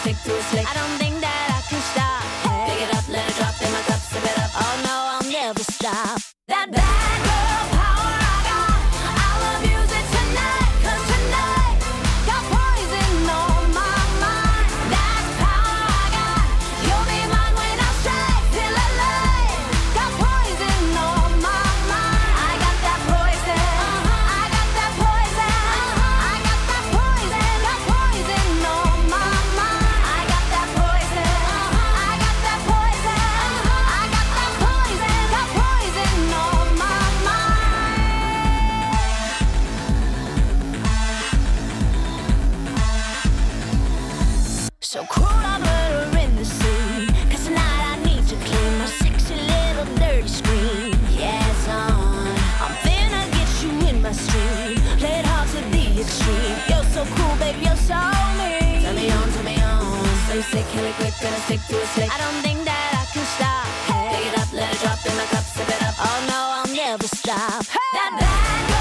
stick to a slick. I don't think that I can stop. Hey. Pick it up, let it drop in my cup, sip it up. Oh no, I'll never stop. That bad girl power I got, I'll abuse it tonight. 'Cause tonight got poison on my mind. That power I got, you'll be mine when I strike till I light. Got poison on my mind. I got that poison. I got that poison. I got that poison. Got poison on my mind. I got that poison. I got that poison. I got that poison. Got poison on my mind. So cruel, I murder in the sea. 'Cause tonight I need to clean my sexy little dirty screen. Yeah, it's on. I'm finna get you in my stream. Play it hard to the extreme. You're so cool, baby, you're so mean. Turn me on, turn me on. So sick, kill it quick, gonna stick to a slick. I don't think that I can stop. Hey. Pick it up, let it drop in my cup, sip it up. Oh no, I'll never stop. Hey. That bad